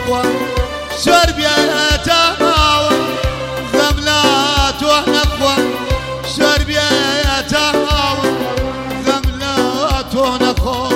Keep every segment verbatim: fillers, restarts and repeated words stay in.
نخوا شربيته ماوى غملاته نخوا شربيته ماوى غملاته نخوا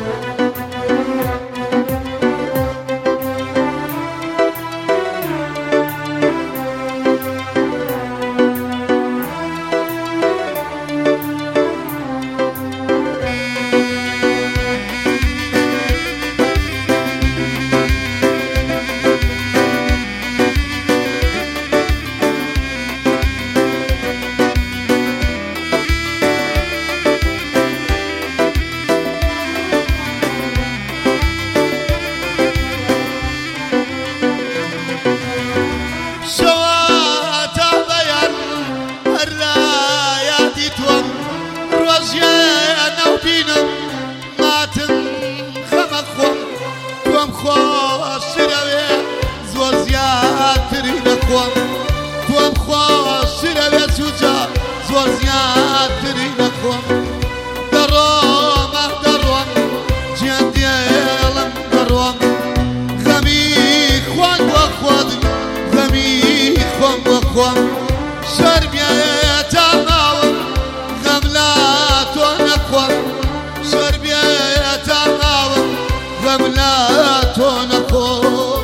توم خواست رو سوزا زوزیات تری نخوام دروم دروم جان دیلم دروم غمی خوان و خواد غمی خوان و خوان شربیت ماوم غملات و نخوام شربیت ماوم غملات و نخوام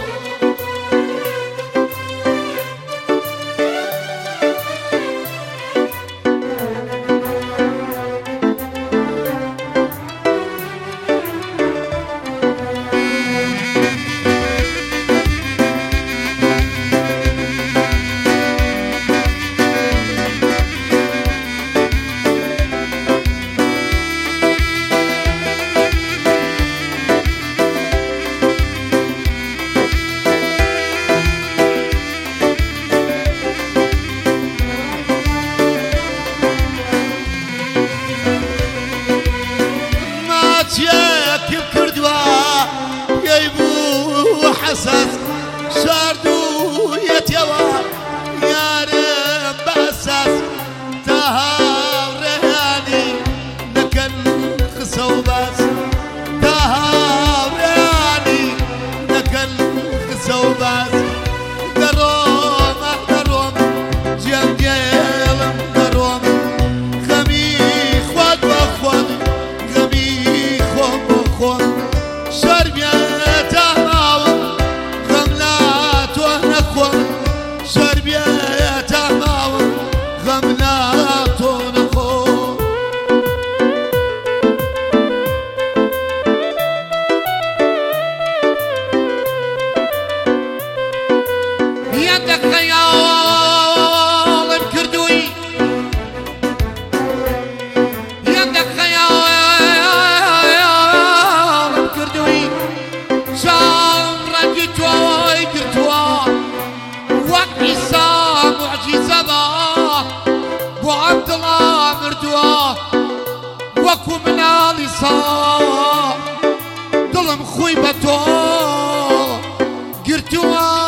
كيف كردوا يبو حساس شاردو يتيوا يا رب باساس تهاو رهاني نكن خسو باس تهاو رهاني نكن خسو باس دروم دروم جيم جيلم دروم خمي خواد وخواد شربيته ماوى غملات ونخوى شربيته ماوى غملات ونخوى يدك خيال بكردوي يدك خيال وعبد الله مردواه وكو من آلي صار ظلم خويبته قرتواه